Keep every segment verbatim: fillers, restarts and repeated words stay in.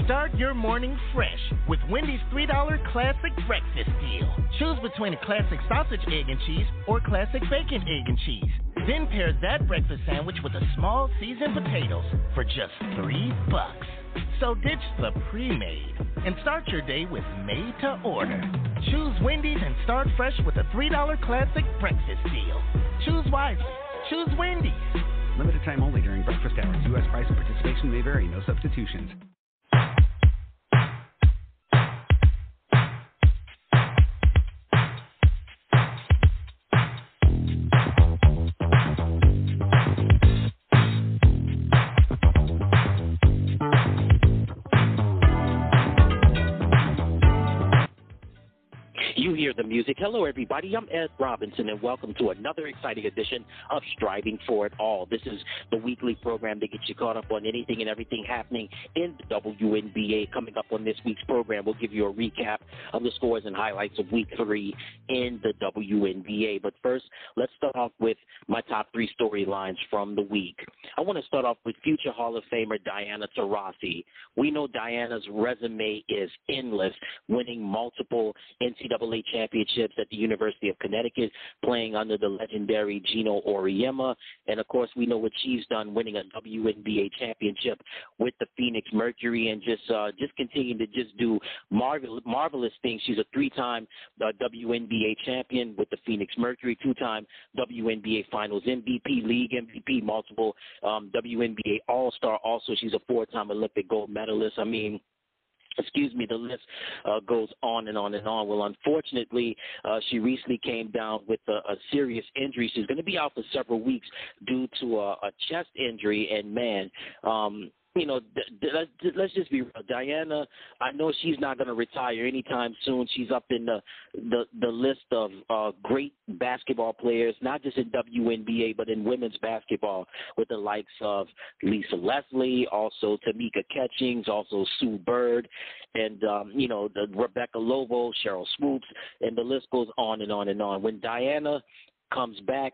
Start your morning fresh with Wendy's three dollar Classic Breakfast Deal. Choose between a Classic Sausage, Egg, and Cheese or Classic Bacon, Egg, and Cheese. Then pair that breakfast sandwich with a small seasoned potatoes for just three bucks. So ditch the pre-made and start your day with made to order. Choose Wendy's and start fresh with a three dollar Classic Breakfast Deal. Choose wisely. Choose Wendy's. Limited time only during breakfast hours. U S price and participation may vary. No substitutions. You hear the music. Hello, everybody. I'm Ed Robinson, and welcome to another exciting edition of Striving for It All. This is the weekly program that gets you caught up on anything and everything happening in the W N B A. Coming up on this week's program, we'll give you a recap of the scores and highlights of Week three in the W N B A. But first, let's start off with my top three storylines from the week. I want to start off with future Hall of Famer Diana Taurasi. We know Diana's resume is endless, winning multiple N C double A championships at the University of Connecticut, playing under the legendary Gino Auriemma. And, of course, we know what she's done, winning a W N B A championship with the Phoenix Mercury and just uh, just continuing to just do marvel- marvelous things. She's a three-time uh, W N B A champion with the Phoenix Mercury, two-time W N B A Finals M V P, League M V P, multiple um, W N B A All-Star. Also, she's a four-time Olympic gold medalist. I mean, Excuse me, the list uh, goes on and on and on. Well, unfortunately, uh, she recently came down with a, a serious injury. She's going to be out for several weeks due to a, a chest injury. And, man, um, you know, th- th- let's just be real. Diana, I know she's not going to retire anytime soon. She's up in the the, the list of uh, great basketball players, not just in W N B A, but in women's basketball, with the likes of Lisa Leslie, also Tamika Catchings, also Sue Bird, and, um, you know, the Rebecca Lobo, Cheryl Swoops, and the list goes on and on and on. When Diana comes back,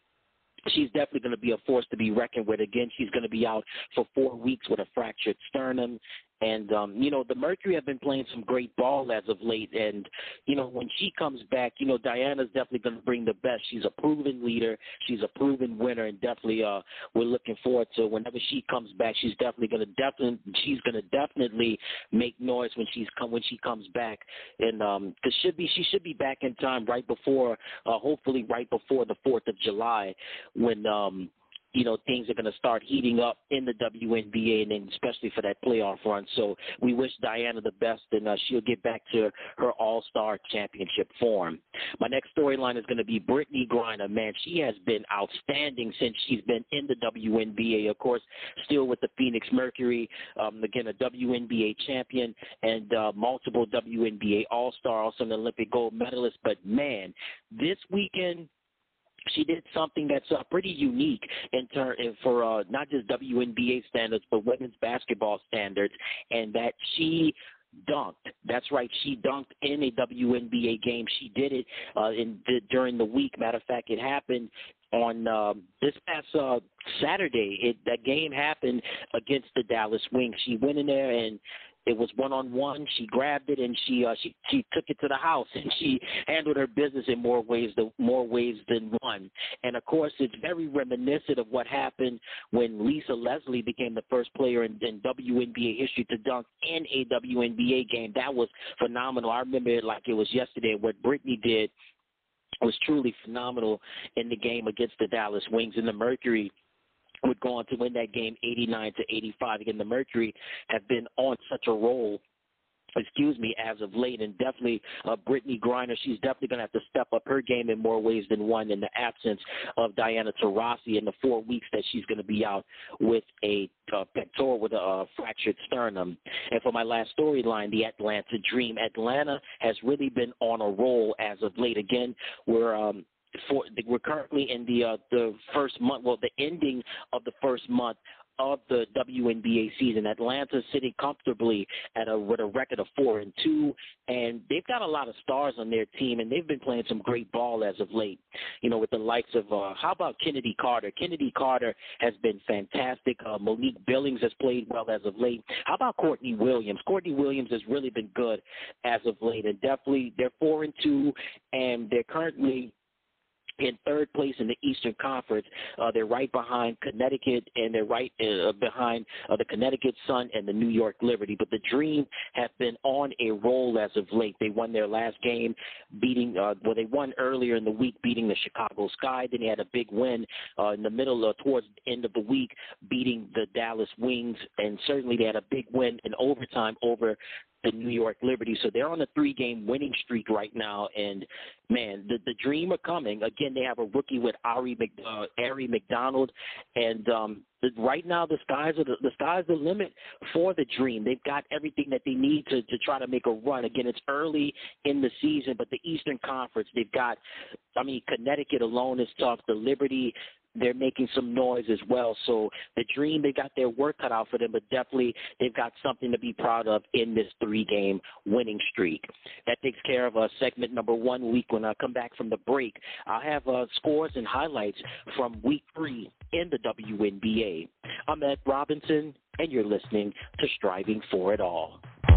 she's definitely going to be a force to be reckoned with. Again, she's going to be out for four weeks with a fractured sternum. And, um, you know, the Mercury have been playing some great ball as of late. And, you know, when she comes back, you know, Diana's definitely going to bring the best. She's a proven leader. She's a proven winner. And definitely uh, we're looking forward to whenever she comes back, she's definitely going to definitely she's going to definitely make noise when she's come when she comes back. And um, cause should be she should be back in time right before, uh, hopefully right before the fourth of July, when um, you know, things are going to start heating up in the W N B A, and then especially for that playoff run. So we wish Diana the best, and uh, she'll get back to her all-star championship form. My next storyline is going to be Brittney Griner. Man, she has been outstanding since she's been in the W N B A. Of course, still with the Phoenix Mercury, um, again, a W N B A champion and uh, multiple W N B A all-star, also an Olympic gold medalist. But, man, this weekend, she did something that's uh, pretty unique in ter- for uh, not just W N B A standards, but women's basketball standards, and that she dunked. That's right, she dunked in a W N B A game. She did it uh, in the, during the week. Matter of fact, it happened on um, this past uh, Saturday. It, that game happened against the Dallas Wings. She went in there and it was one-on-one. She grabbed it and she uh, she she took it to the house, and she handled her business in more ways than more ways than one. And of course, it's very reminiscent of what happened when Lisa Leslie became the first player in, in W N B A history to dunk in a W N B A game. That was phenomenal. I remember it like it was yesterday. What Brittney did was truly phenomenal in the game against the Dallas Wings, and the Mercury would go on to win that game eighty-nine to eighty-five. Again, the Mercury have been on such a roll, excuse me, as of late, and definitely uh, Brittney Griner, she's definitely going to have to step up her game in more ways than one in the absence of Diana Taurasi in the four weeks that she's going to be out with a uh, pectoral, with a uh, fractured sternum. And for my last storyline, the Atlanta Dream. Atlanta has really been on a roll as of late. Again, we're um, For, we're currently in the uh, the first month, well, the ending of the first month of the W N B A season. Atlanta sitting comfortably at a with a record of four and two, and they've got a lot of stars on their team, and they've been playing some great ball as of late. You know, with the likes of uh, how about Kennedy Carter? Kennedy Carter has been fantastic. Uh, Monique Billings has played well as of late. How about Courtney Williams? Courtney Williams has really been good as of late, and definitely they're four and two, and they're currently in third place in the Eastern Conference. Uh, they're right behind Connecticut, and they're right uh, behind uh, the Connecticut Sun and the New York Liberty. But the Dream have been on a roll as of late. They won their last game, beating uh, well, they won earlier in the week, beating the Chicago Sky. Then they had a big win uh, in the middle, uh, towards the end of the week, beating the Dallas Wings, and certainly they had a big win in overtime over the New York Liberty. So they're on a three-game winning streak right now, and man, the the Dream are coming. Again, they have a rookie with Ari, Mc, uh, Ari McDonald, and um, the, right now the sky's are the, the sky's the limit for the Dream. They've got everything that they need to to try to make a run. Again, it's early in the season, but the Eastern Conference, they've got, I mean, Connecticut alone is tough. The Liberty, they're making some noise as well. So the Dream, they got their work cut out for them, but definitely they've got something to be proud of in this three-game winning streak. That takes care of uh, segment number one week. When I come back from the break, I'll have uh, scores and highlights from week three in the W N B A. I'm Ed Robinson, and you're listening to Striving for It All.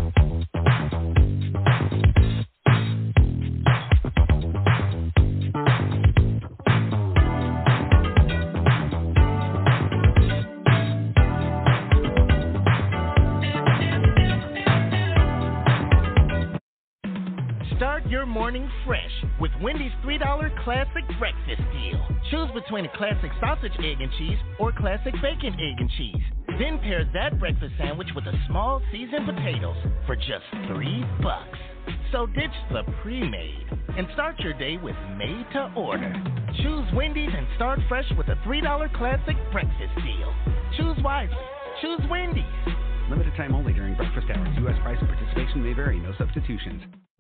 Start your morning fresh with Wendy's three dollar Classic Breakfast Deal. Choose between a classic sausage, egg, and cheese or classic bacon, egg, and cheese. Then pair that breakfast sandwich with a small seasoned potatoes for just three bucks. So ditch the pre-made and start your day with made to order. Choose Wendy's and start fresh with a three dollar Classic Breakfast Deal. Choose wisely. Choose Wendy's. Limited time only during breakfast hours. U S price and participation may vary. No substitutions.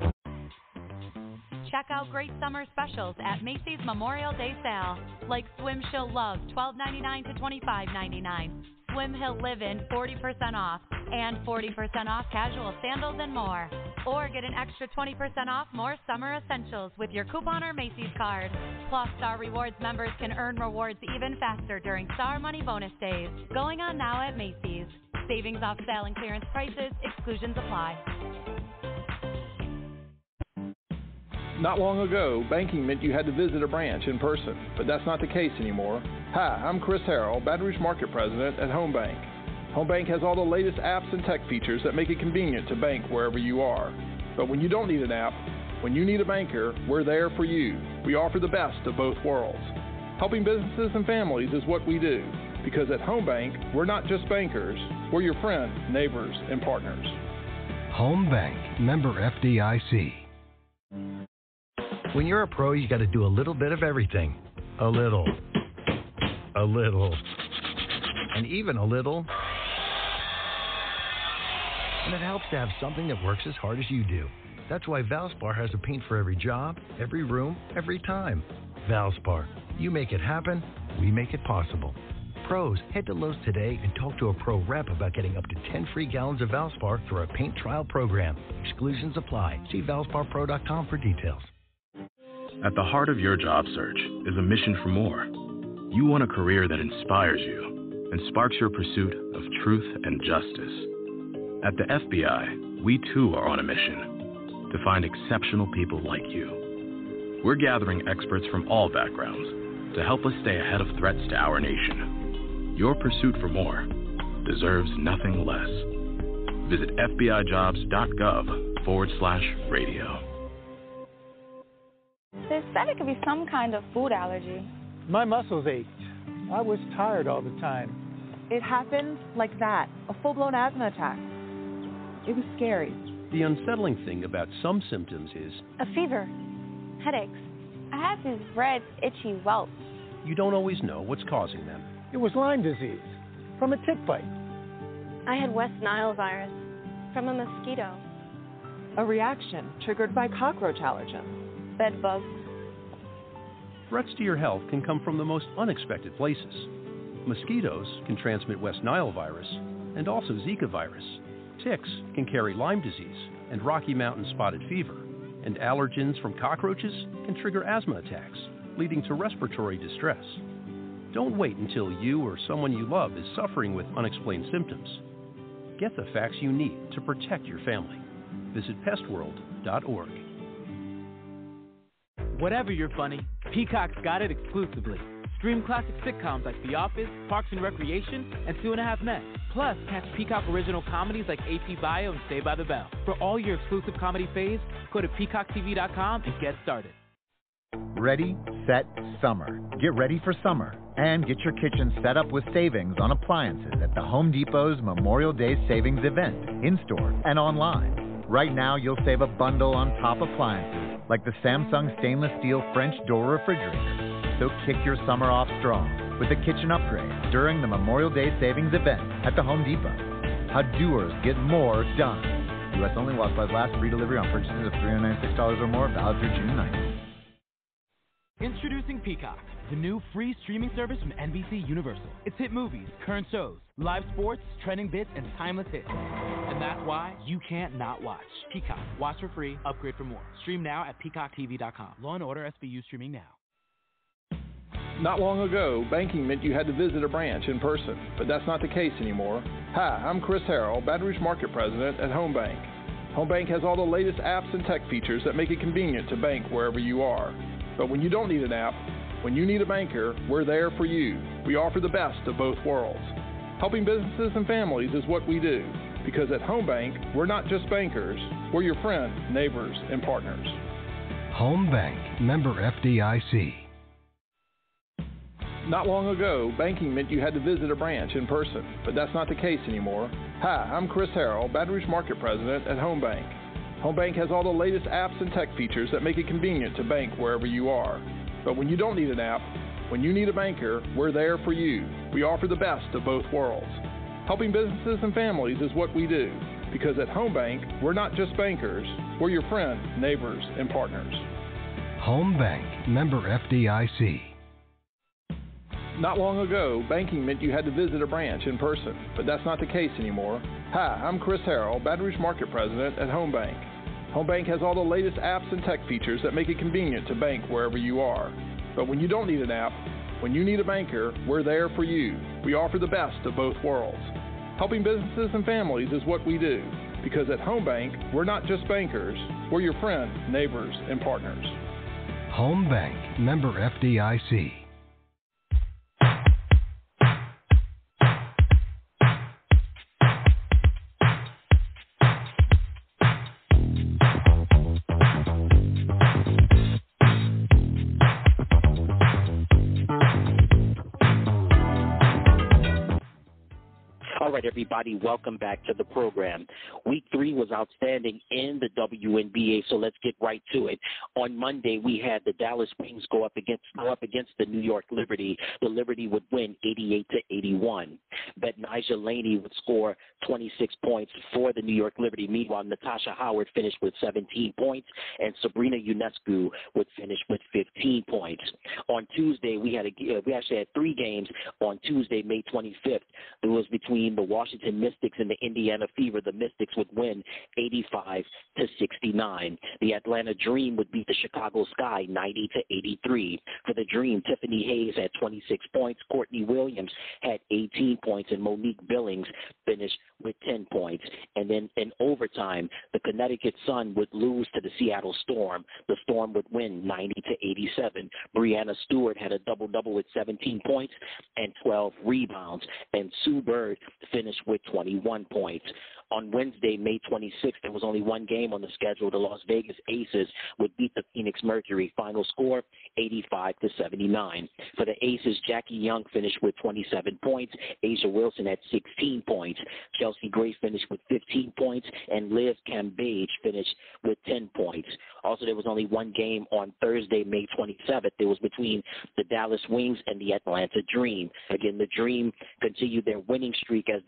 Check out great summer specials at Macy's Memorial Day Sale, like Swim Chill Love twelve ninety-nine to twenty-five ninety-nine, Swim Hill Live-In forty percent off, and forty percent off casual sandals and more. Or get an extra twenty percent off more summer essentials with your coupon or Macy's card. Plus, Star Rewards members can earn rewards even faster during Star Money Bonus Days, going on now at Macy's. Savings off sale and clearance prices, exclusions apply. Not long ago, banking meant you had to visit a branch in person, but that's not the case anymore. Hi, I'm Chris Harrell, Baton Rouge Market President at Home Bank. Home Bank has all the latest apps and tech features that make it convenient to bank wherever you are. But when you don't need an app, when you need a banker, we're there for you. We offer the best of both worlds. Helping businesses and families is what we do, because at Home Bank, we're not just bankers, we're your friends, neighbors, and partners. Home Bank, member F D I C. When you're a pro, you got to do a little bit of everything. A little. A little. And even a little. And it helps to have something that works as hard as you do. That's why Valspar has a paint for every job, every room, every time. Valspar. You make it happen, we make it possible. Pros, head to Lowe's today and talk to a pro rep about getting up to ten free gallons of Valspar through our paint trial program. Exclusions apply. See valspar pro dot com for details. At the heart of your job search is a mission for more. You want a career that inspires you and sparks your pursuit of truth and justice. At the F B I, we too are on a mission to find exceptional people like you. We're gathering experts from all backgrounds to help us stay ahead of threats to our nation. Your pursuit for more deserves nothing less. Visit fbijobs.gov forward slash radio. They said it could be some kind of food allergy. My muscles ached. I was tired all the time. It happened like that, a full-blown asthma attack. It was scary. The unsettling thing about some symptoms is a fever, headaches. I have these red, itchy welts. You don't always know what's causing them. It was Lyme disease from a tick bite. I had West Nile virus from a mosquito. A reaction triggered by cockroach allergens. Bed bugs. Threats to your health can come from the most unexpected places. Mosquitoes can transmit West Nile virus and also Zika virus. Ticks can carry Lyme disease and Rocky Mountain spotted fever. And allergens from cockroaches can trigger asthma attacks, leading to respiratory distress. Don't wait until you or someone you love is suffering with unexplained symptoms. Get the facts you need to protect your family. Visit pest world dot org. Whatever you're funny, Peacock's got it exclusively. Stream classic sitcoms like The Office, Parks and Recreation, and Two and a Half Men. Plus, catch Peacock original comedies like A P Bio and Saved by the Bell. For all your exclusive comedy faves, go to peacock t v dot com and get started. Ready, set, summer. Get ready for summer and get your kitchen set up with savings on appliances at the Home Depot's Memorial Day Savings event, in-store and online. Right now, you'll save a bundle on top appliances like the Samsung stainless steel French door refrigerator. So kick your summer off strong with a kitchen upgrade during the Memorial Day Savings event at the Home Depot. How doers get more done. U S only while supplies last. Free delivery on purchases of three hundred ninety-six dollars or more, valid through June ninth. Introducing Peacock, the new free streaming service from N B C Universal. It's hit movies, current shows, live sports, trending bits, and timeless hits. And that's why you can't not watch. Peacock. Watch for free, upgrade for more. Stream now at peacock t v dot com. Law and Order S V U streaming now. Not long ago, banking meant you had to visit a branch in person, but that's not the case anymore. Hi, I'm Chris Harrell, Baton Rouge Market President at Home Bank. Home Bank has all the latest apps and tech features that make it convenient to bank wherever you are. But when you don't need an app, when you need a banker, we're there for you. We offer the best of both worlds. Helping businesses and families is what we do, because at Home Bank, we're not just bankers, we're your friends, neighbors, and partners. Home Bank, member F D I C. Not long ago, banking meant you had to visit a branch in person, but that's not the case anymore. Hi, I'm Chris Harrell, Baton Rouge Market President at Home Bank. Home Bank has all the latest apps and tech features that make it convenient to bank wherever you are. But when you don't need an app, when you need a banker, we're there for you. We offer the best of both worlds. Helping businesses and families is what we do, because at Home Bank, we're not just bankers, we're your friends, neighbors, and partners. Home Bank, member F D I C. Not long ago, banking meant you had to visit a branch in person, but that's not the case anymore. Hi, I'm Chris Harrell, Baton Rouge Market President at Home Bank. Home Bank has all the latest apps and tech features that make it convenient to bank wherever you are. But when you don't need an app, when you need a banker, we're there for you. We offer the best of both worlds. Helping businesses and families is what we do, because at Home Bank, we're not just bankers, we're your friends, neighbors, and partners. Home Bank, member F D I C. All right, everybody, welcome back to the program. Week three was outstanding in the W N B A, so let's get right to it. On Monday, we had the Dallas Wings go up against go up against the New York Liberty. The Liberty would win eighty-eight to eighty-one. Bet-Nigel Laney would score twenty-six points for the New York Liberty. Meanwhile, Natasha Howard finished with seventeen points, and Sabrina Ionescu would finish with fifteen points. On Tuesday, we had a, we actually had three games on Tuesday, May twenty-fifth. It was between the Washington Mystics and the Indiana Fever. The Mystics would win eighty-five to sixty-nine. The Atlanta Dream would beat the Chicago Sky ninety to eighty-three. For the Dream, Tiffany Hayes had twenty-six points, Courtney Williams had eighteen points, and Monique Billings finished with ten points. And then in overtime, the Connecticut Sun would lose to the Seattle Storm. The Storm would win ninety to eighty-seven. Brianna Stewart had a double-double with seventeen points and twelve rebounds, and Sue Bird finished with twenty-one points. On Wednesday, May twenty-sixth, there was only one game on the schedule. The Las Vegas Aces would beat the Phoenix Mercury. Final score, eighty-five to seventy-nine. For the Aces, Jackie Young finished with twenty-seven points. Asia Wilson had sixteen points. Chelsea Gray finished with fifteen points, and Liz Cambage finished with ten points. Also, there was only one game on Thursday, May twenty-seventh. It was between the Dallas Wings and the Atlanta Dream. Again, the Dream continued their winning streak as they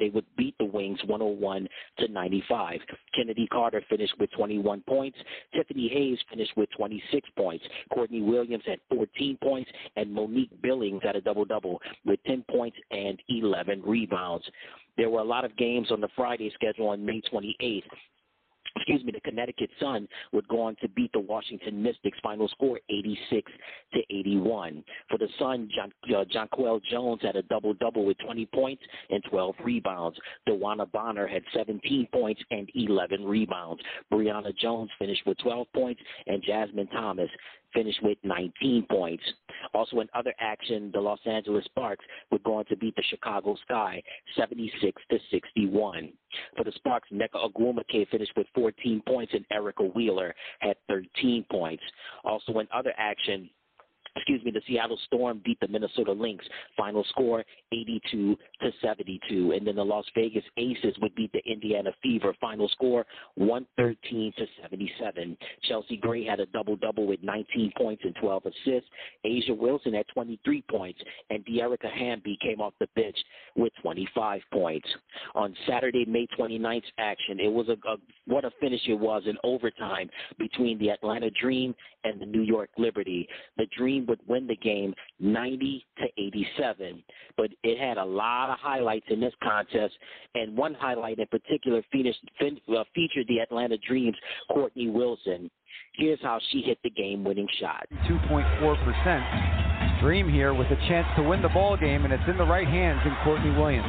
they would beat the Wings one oh one to ninety-five. Kennedy Carter finished with twenty-one points. Tiffany Hayes finished with twenty-six points. Courtney Williams had fourteen points, and Monique Billings had a double-double with ten points and eleven rebounds. There were a lot of games on the Friday schedule on May twenty-eighth. Excuse me, the Connecticut Sun would go on to beat the Washington Mystics. Final score eighty-six to eighty-one. For the Sun, John, uh, Jonquel Jones had a double-double with twenty points and twelve rebounds. DeWanna Bonner had seventeen points and eleven rebounds. Brianna Jones finished with twelve points, and Jasmine Thomas finished with nineteen points. Also in other action, the Los Angeles Sparks would go on to beat the Chicago Sky seventy-six to sixty-one. For the Sparks, Nneka Ogwumike finished with fourteen points, and Erica Wheeler had thirteen points. Also in other action, Excuse me, the Seattle Storm beat the Minnesota Lynx. Final score eighty-two to seventy-two. And then the Las Vegas Aces would beat the Indiana Fever. Final score one thirteen to seventy-seven. Chelsea Gray had a double-double with nineteen points and twelve assists. Asia Wilson had twenty-three points, and De'Erica Hamby came off the bench with twenty-five points. On Saturday, May twenty-ninth action, it was a, a what a finish it was in overtime between the Atlanta Dream and the New York Liberty. The Dream would win the game ninety to eighty-seven, but it had a lot of highlights in this contest, and one highlight in particular finished, fin, uh, featured the Atlanta Dream's Courtney Wilson. Here's how she hit the game-winning shot. two point four percent. Dream here with a chance to win the ball game, and it's in the right hands in Courtney Williams.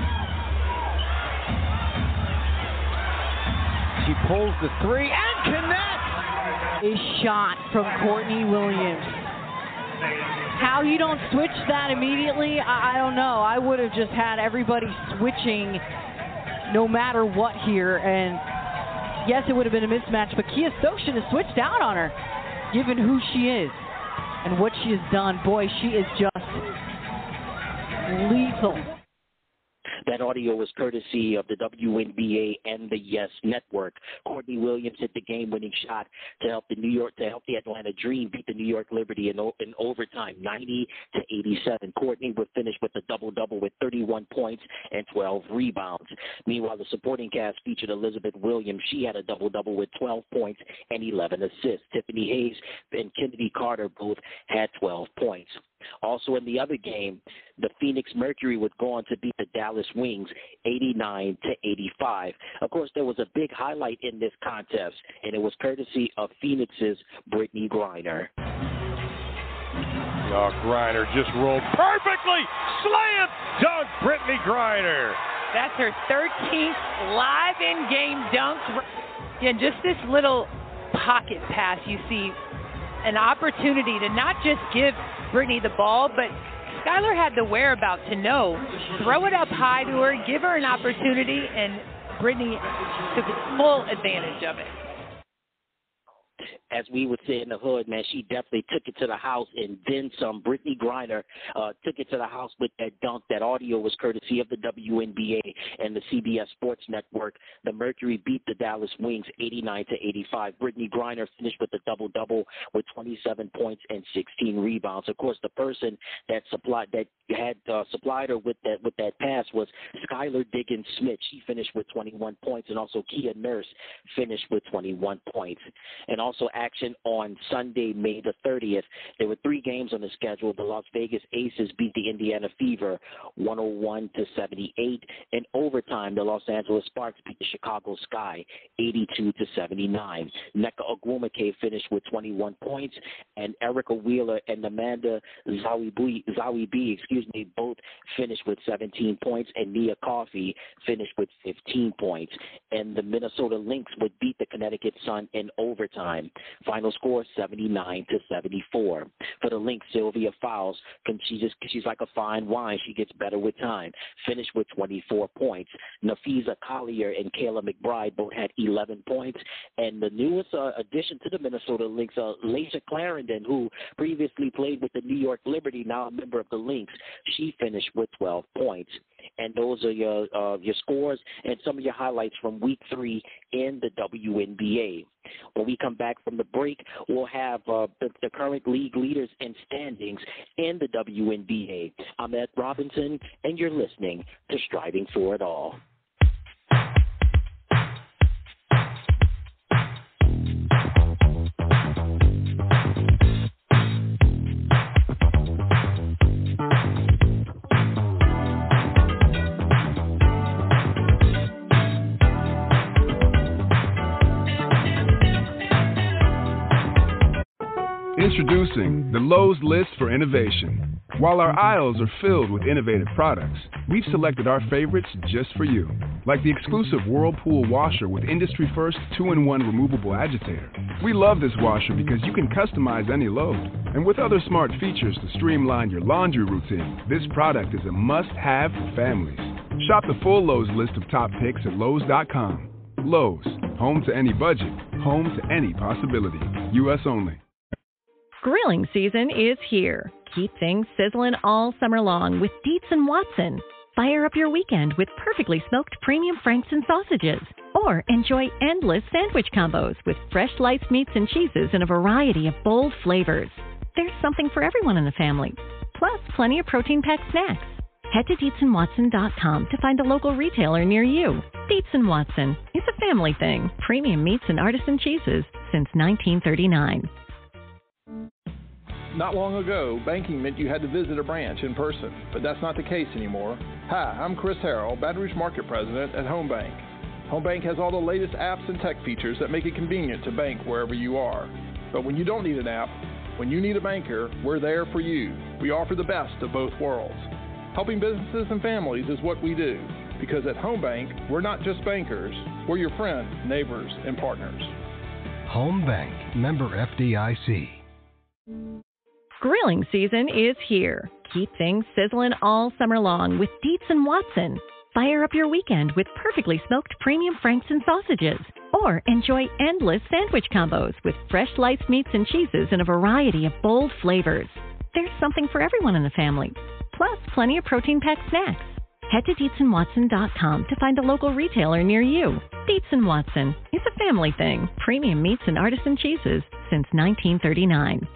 She pulls the three and connects. A shot from Courtney Williams. How you don't switch that immediately, I, I don't know. I would have just had everybody switching no matter what here. And yes, it would have been a mismatch, but Kia Stokes should have switched out on her, given who she is and what she has done. Boy, she is just lethal. That audio was courtesy of the W N B A and the Yes Network. Courtney Williams hit the game-winning shot to help the New York, to help the Atlanta Dream beat the New York Liberty in, in overtime, ninety to eighty-seven. Courtney would finish with a double-double with thirty-one points and twelve rebounds. Meanwhile, the supporting cast featured Elizabeth Williams. She had a double-double with twelve points and eleven assists. Tiffany Hayes and Kennedy Carter both had twelve points. Also in the other game, the Phoenix Mercury would go on to beat the Dallas Wings eighty-nine to eighty-five. Of course, there was a big highlight in this contest, and it was courtesy of Phoenix's Brittney Griner. Oh, Griner just rolled perfectly. Slam dunk, Brittney Griner. That's her thirteenth live in-game dunk. And just this little pocket pass, you see an opportunity to not just give Brittney the ball, but Skylar had the whereabouts to know, throw it up high to her, give her an opportunity, and Brittney took full advantage of it. As we would say in the hood, man, she definitely took it to the house and then some. Brittney Griner uh, took it to the house with that dunk. That audio was courtesy of the W N B A and the C B S Sports Network. The Mercury beat the Dallas Wings eighty-nine to eighty-five. Brittney Griner finished with a double-double with twenty-seven points and sixteen rebounds. Of course, the person that supplied that had uh, supplied her with that with that pass was Skylar Diggins Smith. She finished with twenty-one points, and also Kia Nurse finished with twenty-one points. And also action on Sunday, May the thirtieth. There were three games on the schedule. The Las Vegas Aces beat the Indiana Fever one oh one to seventy-eight. In overtime, the Los Angeles Sparks beat the Chicago Sky eighty-two to seventy-nine. Nneka Ogwumike finished with twenty-one points, and Erica Wheeler and Amanda Zawibi, Zawibi excuse me, both finished with seventeen points, and Nia Coffey finished with fifteen points. And the Minnesota Lynx would beat the Connecticut Sun in overtime. Final score seventy-nine to seventy-four. For the Lynx, Sylvia Fowles, she just she's like a fine wine. She gets better with time. Finished with twenty-four points. Nafisa Collier and Kayla McBride both had eleven points. And the newest uh, addition to the Minnesota Lynx, uh, Laisha Clarendon, who previously played with the New York Liberty, now a member of the Lynx, she finished with twelve points. And those are your uh, your scores and some of your highlights from Week Three in the W N B A. When we come back from the break, we'll have uh, the, the current league leaders and standings in the W N B A. I'm Ed Robinson, and you're listening to Striving for It All. Introducing the Lowe's List for Innovation. While our aisles are filled with innovative products, we've selected our favorites just for you. Like the exclusive Whirlpool washer with industry-first two in one removable agitator. We love this washer because you can customize any load. And with other smart features to streamline your laundry routine, this product is a must-have for families. Shop the full Lowe's list of top picks at Lowe's dot com. Lowe's, home to any budget, home to any possibility. U S only. Grilling season is here. Keep things sizzling all summer long with Dietz and Watson. Fire up your weekend with perfectly smoked premium franks and sausages. Or enjoy endless sandwich combos with fresh sliced meats and cheeses in a variety of bold flavors. There's something for everyone in the family. Plus, plenty of protein-packed snacks. Head to Dietz and Watson dot com to find a local retailer near you. Dietz and Watson. It's a family thing. Premium meats and artisan cheeses since nineteen thirty-nine. Not long ago, banking meant you had to visit a branch in person, but that's not the case anymore. Hi, I'm Chris Harrell, Baton Rouge Market President at Home Bank. Home Bank has all the latest apps and tech features that make it convenient to bank wherever you are. But when you don't need an app, when you need a banker, we're there for you. We offer the best of both worlds. Helping businesses and families is what we do, because at Home Bank, we're not just bankers, we're your friends, neighbors, and partners. Home Bank, member F D I C. Grilling season is here. Keep things sizzling all summer long with Dietz and Watson. Fire up your weekend with perfectly smoked premium franks and sausages. Or enjoy endless sandwich combos with fresh sliced meats and cheeses in a variety of bold flavors. There's something for everyone in the family. Plus, plenty of protein-packed snacks. Head to Dietz and Watson dot com to find a local retailer near you. Dietz and Watson. It's a family thing. Premium meats and artisan cheeses since nineteen thirty-nine.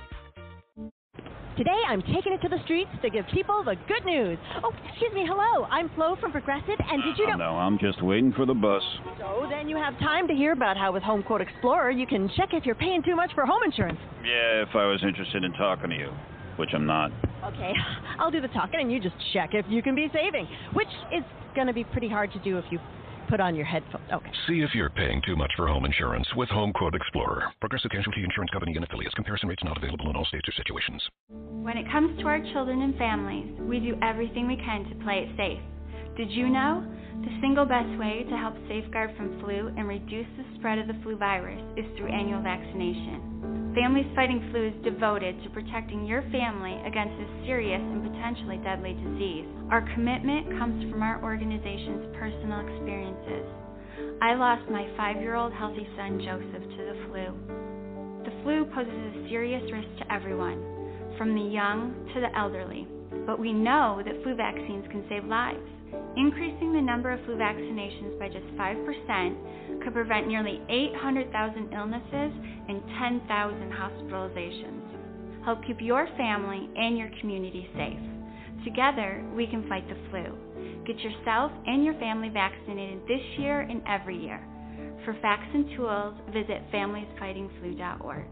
Today, I'm taking it to the streets to give people the good news. Oh, excuse me, hello. I'm Flo from Progressive, and did you know... Oh, no, I'm just waiting for the bus. So then you have time to hear about how with Home Quote Explorer, you can check if you're paying too much for home insurance. Yeah, if I was interested in talking to you, which I'm not. Okay, I'll do the talking, and you just check if you can be saving, which is going to be pretty hard to do if you put on your headphones. Okay. See if you're paying too much for home insurance with Home Quote Explorer. Progressive Casualty Insurance Company and affiliates. Comparison rates not available in all states or situations. When it comes to our children and families, we do everything we can to play it safe. Did you know? The single best way to help safeguard from flu and reduce the spread of the flu virus is through annual vaccination. Families Fighting Flu is devoted to protecting your family against this serious and potentially deadly disease. Our commitment comes from our organization's personal experiences. I lost my five-year-old healthy son, Joseph, to the flu. The flu poses a serious risk to everyone, from the young to the elderly. But we know that flu vaccines can save lives. Increasing the number of flu vaccinations by just five percent could prevent nearly eight hundred thousand illnesses and ten thousand hospitalizations. Help keep your family and your community safe. Together, we can fight the flu. Get yourself and your family vaccinated this year and every year. For facts and tools, visit families fighting flu dot org.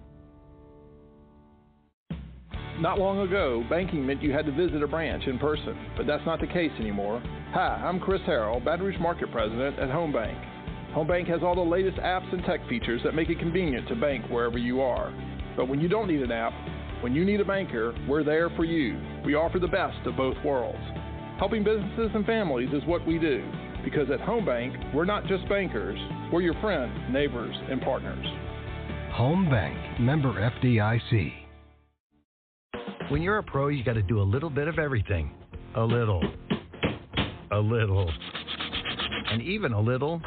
Not long ago, banking meant you had to visit a branch in person, but that's not the case anymore. Hi, I'm Chris Harrell, Baton Rouge Market President at Home Bank. Home Bank has all the latest apps and tech features that make it convenient to bank wherever you are. But when you don't need an app, when you need a banker, we're there for you. We offer the best of both worlds. Helping businesses and families is what we do, because at Home Bank, we're not just bankers, we're your friends, neighbors, and partners. Home Bank, member F D I C. When you're a pro, you got to do a little bit of everything. A little. A little. And even a little.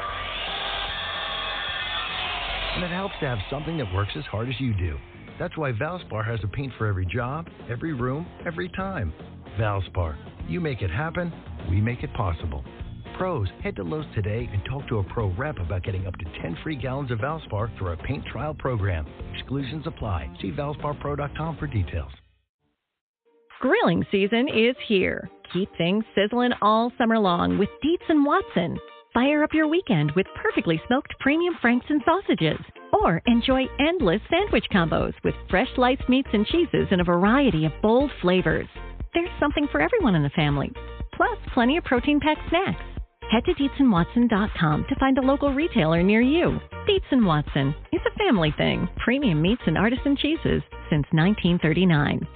And it helps to have something that works as hard as you do. That's why Valspar has a paint for every job, every room, every time. Valspar. You make it happen, we make it possible. Pros, head to Lowe's today and talk to a pro rep about getting up to ten free gallons of Valspar through our paint trial program. Exclusions apply. See Valspar Pro dot com for details. Grilling season is here. Keep things sizzling all summer long with Dietz and Watson. Fire up your weekend with perfectly smoked premium franks and sausages. Or enjoy endless sandwich combos with fresh sliced meats and cheeses in a variety of bold flavors. There's something for everyone in the family. Plus, plenty of protein-packed snacks. Head to Dietz and Watson dot com to find a local retailer near you. Dietz and Watson. It's a family thing. Premium meats and artisan cheeses since nineteen thirty-nine.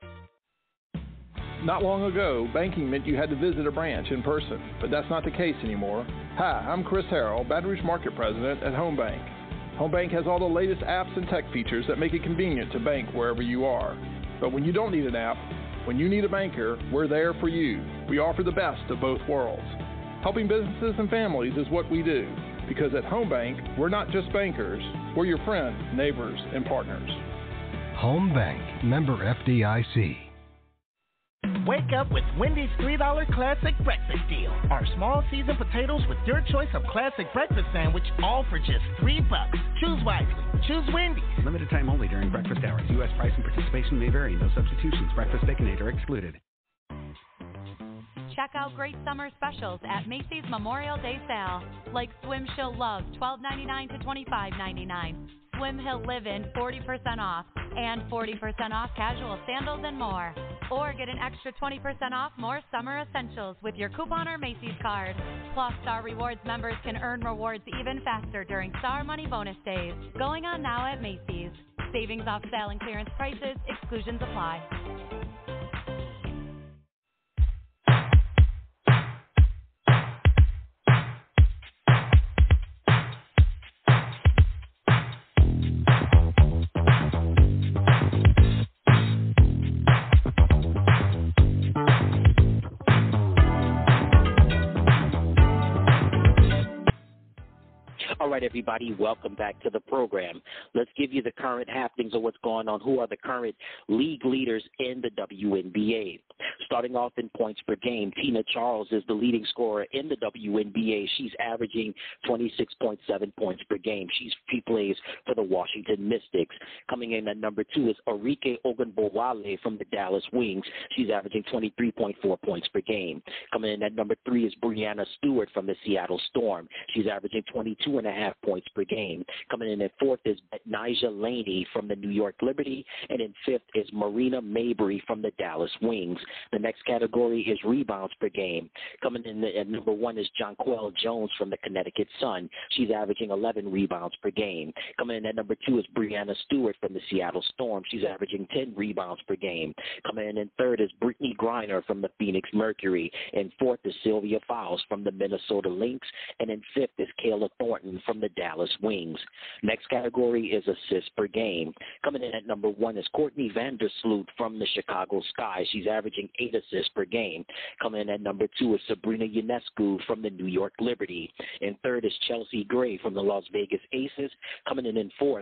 Not long ago, banking meant you had to visit a branch in person, but that's not the case anymore. Hi, I'm Chris Harrell, Baton Rouge Market President at Home Bank. Home Bank has all the latest apps and tech features that make it convenient to bank wherever you are. But when you don't need an app, when you need a banker, we're there for you. We offer the best of both worlds. Helping businesses and families is what we do, because at Home Bank, we're not just bankers, we're your friends, neighbors, and partners. Home Bank, member F D I C. Wake up with Wendy's three dollar Classic Breakfast Deal. Our small seasoned potatoes with your choice of classic breakfast sandwich, all for just three bucks. Choose wisely. Choose Wendy's. Limited time only during breakfast hours. U S price and participation may vary. No substitutions. Breakfast Baconator excluded. Check out great summer specials at Macy's Memorial Day Sale, like Swim Chill Love twelve ninety-nine to twenty-five ninety-nine, Swim Hill Live-In forty percent off, and forty percent off casual sandals and more. Or get an extra twenty percent off more summer essentials with your coupon or Macy's card. Plus, Star Rewards members can earn rewards even faster during Star Money Bonus Days. Going on now at Macy's. Savings off sale and clearance prices. Exclusions apply. All right, everybody, welcome back to the program. Let's give you the current happenings of what's going on. Who are the current league leaders in the W N B A? Starting off in points per game, Tina Charles is the leading scorer in the W N B A. She's averaging twenty-six point seven points per game. She's, she plays for the Washington Mystics. Coming in at number two is Arike Ogunbowale from the Dallas Wings. She's averaging twenty-three point four points per game. Coming in at number three is Brianna Stewart from the Seattle Storm. She's averaging twenty-two and a half points per game. Coming in at fourth is Nija Laney from the New York Liberty, and in fifth is Marina Mabry from the Dallas Wings. The next category is rebounds per game. Coming in at number one is Jonquel Jones from the Connecticut Sun. She's averaging eleven rebounds per game. Coming in at number two is Brianna Stewart from the Seattle Storm. She's averaging ten rebounds per game. Coming in at third is Brittany Griner from the Phoenix Mercury. And fourth is Sylvia Fowles from the Minnesota Lynx. And in fifth is Kayla Thornton from the Dallas Wings. Next category is assists per game. Coming in at number one is Courtney Vandersloot from the Chicago Sky. She's averaging eight assists per game. Coming in at number two is Sabrina Ionescu from the New York Liberty. And third is Chelsea Gray from the Las Vegas Aces. Coming in in fourth,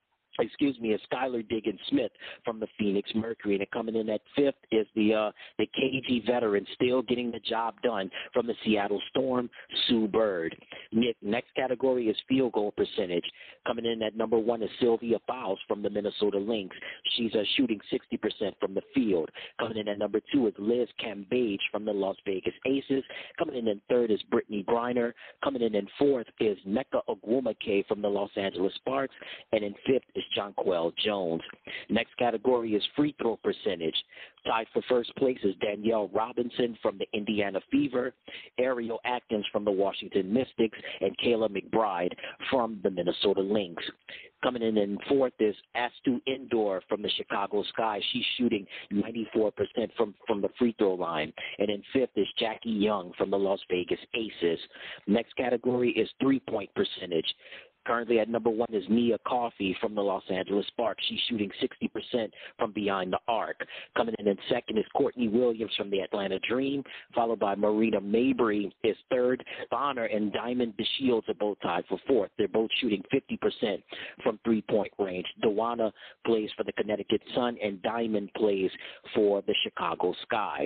excuse me, is Skylar Diggins-Smith from the Phoenix Mercury. And coming in at fifth is the uh, the K G veteran, still getting the job done from the Seattle Storm, Sue Bird. Next category is field goal percentage. Coming in at number one is Sylvia Fowles from the Minnesota Lynx. She's uh, shooting sixty percent from the field. Coming in at number two is Liz Cambage from the Las Vegas Aces. Coming in at third is Brittany Griner. Coming in at fourth is Nneka Ogwumike from the Los Angeles Sparks. And in fifth is Jonquel Jones. Next category is free throw percentage. Tied for first place is Danielle Robinson from the Indiana Fever, Ariel Atkins from the Washington Mystics, and Kayla McBride from the Minnesota Lynx. Coming in in fourth is Astu Indoor from the Chicago Sky. She's shooting ninety-four percent from, from the free throw line. And in fifth is Jackie Young from the Las Vegas Aces. Next category is three-point percentage. Currently at number one is Nia Coffey from the Los Angeles Sparks. She's shooting sixty percent from behind the arc. Coming in in second is Courtney Williams from the Atlanta Dream, followed by Marina Mabry is third. Bonner and Diamond DeShields are both tied for fourth. They're both shooting fifty percent from three-point range. Dewana plays for the Connecticut Sun, and Diamond plays for the Chicago Sky.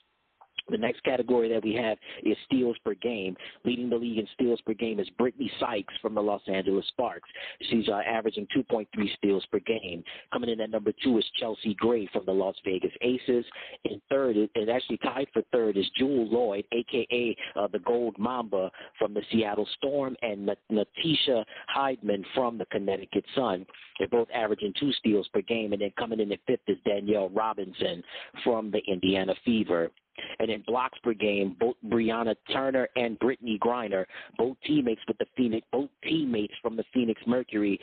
The next category that we have is steals per game. Leading the league in steals per game is Brittany Sykes from the Los Angeles Sparks. She's uh, averaging two point three steals per game. Coming in at number two is Chelsea Gray from the Las Vegas Aces. In third, and actually tied for third, is Jewel Lloyd, a k a. Uh, the Gold Mamba from the Seattle Storm, and Natisha Heidman from the Connecticut Sun. They're both averaging two steals per game. And then coming in at fifth is Danielle Robinson from the Indiana Fever. And in blocks per game, both Brianna Turner and Brittany Griner, both teammates with the Phoenix, both teammates from the Phoenix Mercury, have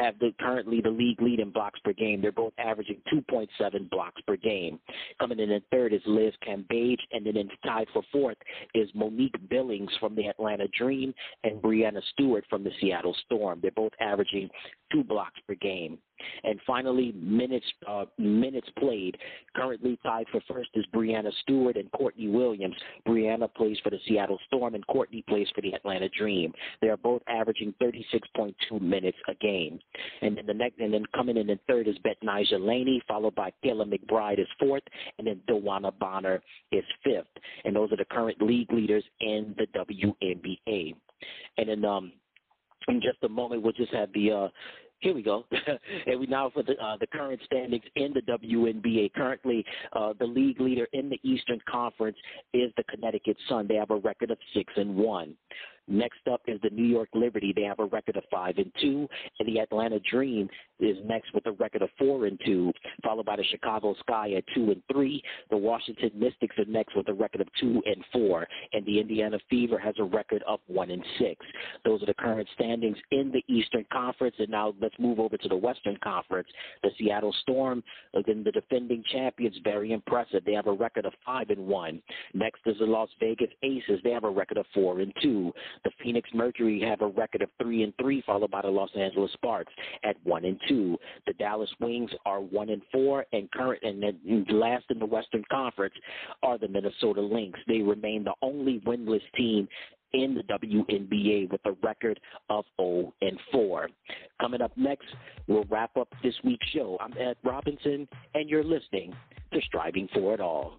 have the currently the league lead in blocks per game. They're both averaging two point seven blocks per game. Coming in in third is Liz Cambage, and then in tied for fourth is Monique Billings from the Atlanta Dream and Brianna Stewart from the Seattle Storm. They're both averaging two blocks per game. And finally, minutes uh, minutes played. Currently tied for first is Brianna Stewart and Courtney Williams. Brianna plays for the Seattle Storm and Courtney plays for the Atlanta Dream. They are both averaging thirty-six point two minutes a game. And then the next, and then coming in in third is Betnijah Laney, followed by Kayla McBride is fourth, and then Dewana Bonner is fifth. And those are the current league leaders in the W N B A. And then um, in just a moment, we'll just have the uh, Here we go. And we now for the uh, the current standings in the W N B A. Currently, uh, the league leader in the Eastern Conference is the Connecticut Sun. They have a record of six and one. Next up is the New York Liberty. They have a record of five and two, and the Atlanta Dream is next with a record of four and two, followed by the Chicago Sky at two and three. The Washington Mystics are next with a record of two and four, and the Indiana Fever has a record of one and six. Those are the current standings in the Eastern Conference. And now let's move over to the Western Conference. The Seattle Storm, again, the defending champions, very impressive. They have a record of five and one. Next is the Las Vegas Aces. They have a record of four and two. The Phoenix Mercury have a record of three and three, followed by the Los Angeles Sparks at one and two. The Dallas Wings are one and four, and current and then last in the Western Conference are the Minnesota Lynx. They remain the only winless team in the W N B A with a record of zero and four. Coming up next, we'll wrap up this week's show. I'm Ed Robinson, and you're listening to Striving for It All.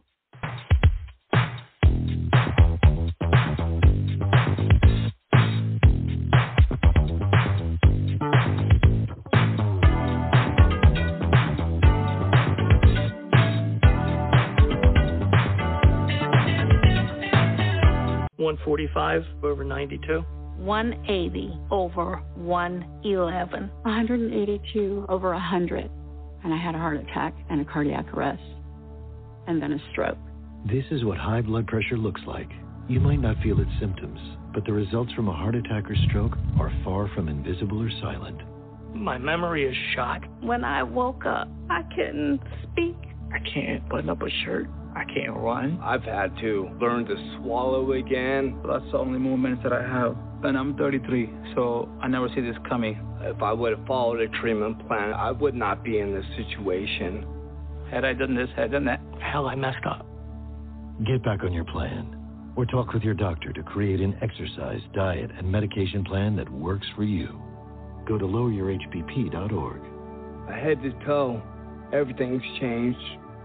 one forty-five over ninety-two. one eighty over one eleven. one eighty-two over one hundred. And I had a heart attack and a cardiac arrest. And then a stroke. This is what high blood pressure looks like. You might not feel its symptoms, but the results from a heart attack or stroke are far from invisible or silent. My memory is shot. When I woke up, I couldn't speak. I can't button up a shirt. I can't run. I've had to learn to swallow again. That's the only movements that I have. And I'm thirty-three, so I never see this coming. If I would have followed a treatment plan, I would not be in this situation. Had I done this, had I done that, hell, I messed up. Get back on your plan, or talk with your doctor to create an exercise, diet, and medication plan that works for you. Go to lower your H B P dot org. Head to toe, everything's changed.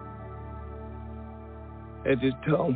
Head to toe.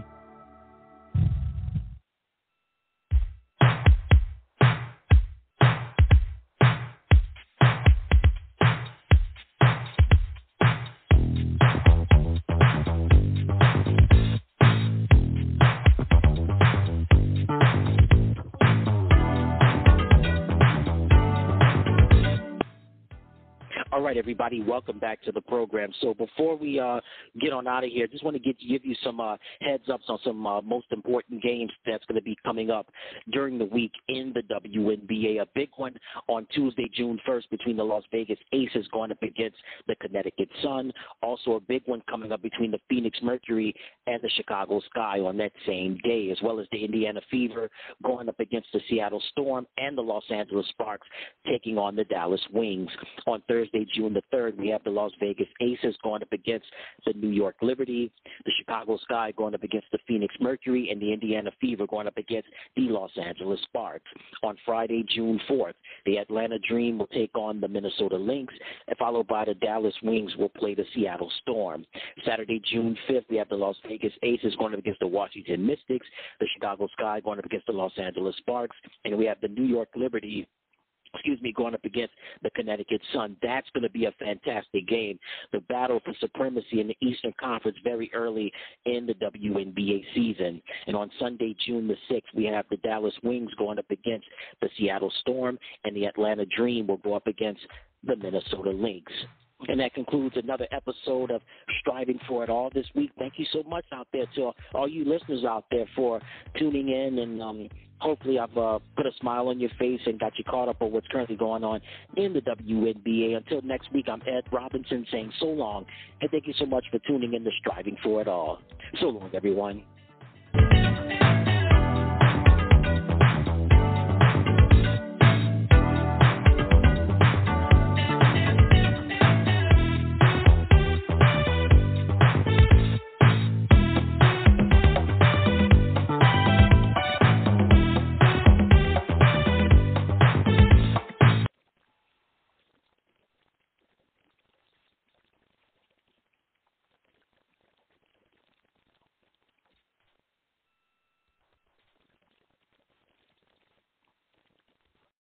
All right, everybody, welcome back to the program. So before we uh, get on out of here, just want to get, give you some uh, heads-ups on some uh, most important games that's going to be coming up during the week in the W N B A. A big one on Tuesday, June first, between the Las Vegas Aces going up against the Connecticut Sun. Also a big one coming up between the Phoenix Mercury and the Chicago Sky on that same day, as well as the Indiana Fever going up against the Seattle Storm and the Los Angeles Sparks taking on the Dallas Wings. On Thursday, June the third, we have the Las Vegas Aces going up against the New York Liberty, the Chicago Sky going up against the Phoenix Mercury, and the Indiana Fever going up against the Los Angeles Sparks. On Friday, June fourth, the Atlanta Dream will take on the Minnesota Lynx, followed by the Dallas Wings will play the Seattle Storm. Saturday, June fifth, we have the Las Vegas Aces going up against the Washington Mystics, the Chicago Sky going up against the Los Angeles Sparks, and we have the New York Liberty excuse me, going up against the Connecticut Sun. That's going to be a fantastic game. The battle for supremacy in the Eastern Conference very early in the W N B A season. And on Sunday, June the sixth, we have the Dallas Wings going up against the Seattle Storm, and the Atlanta Dream will go up against the Minnesota Lynx. And that concludes another episode of Striving for It All this week. Thank you so much out there to all you listeners out there for tuning in and um, Hopefully I've uh, put a smile on your face and got you caught up on what's currently going on in the W N B A. Until next week, I'm Ed Robinson saying so long, and thank you so much for tuning in to Striving for It All. So long, everyone.